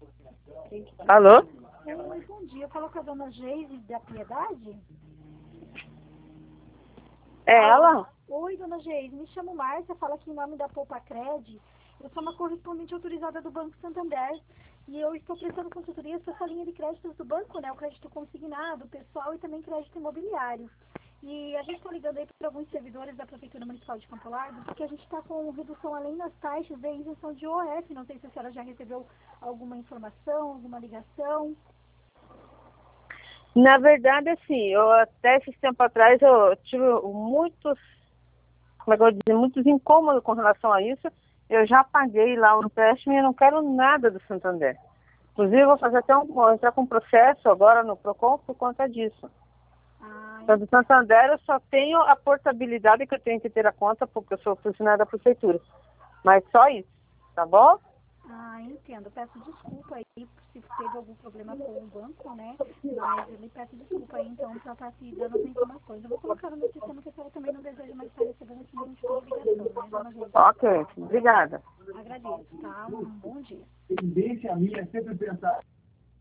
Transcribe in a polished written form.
Alô? Oi, bom dia. Eu falo com a dona Geise da Piedade? É ela? Oi, dona Geise. Me chamo Márcia, falo aqui em nome da Poupa Cred. Eu sou uma correspondente autorizada do Banco Santander. E eu estou prestando consultoria sobre essa linha de créditos do banco, né? O crédito consignado, pessoal e também crédito imobiliário. E a gente está ligando aí para alguns servidores da Prefeitura Municipal de Campo Largo, porque a gente está com redução além das taxas e isenção de OF. Não sei se a senhora já recebeu alguma informação, alguma ligação. Na verdade, assim, eu até esse tempo atrás eu tive muitos, como é que eu vou dizer, muitos incômodos com relação a isso. Eu já paguei lá o empréstimo e eu não quero nada do Santander. Inclusive, eu vou fazer até vou entrar com um processo agora no PROCON por conta disso. Então, do Santander, eu só tenho a portabilidade que eu tenho que ter a conta, porque eu sou funcionária da prefeitura. Mas só isso, tá bom? Entendo. Peço desculpa aí se teve algum problema com o banco, né? Mas eu lhe peço desculpa aí, então, por estar te dando as informações. Eu vou colocar no meu sistema que a senhora também não deseja mais estar recebendo esse tipo de ligação, né, dona Geise? Ok, obrigada. Agradeço, tá? Um bom dia. Tendência minha é sempre pensar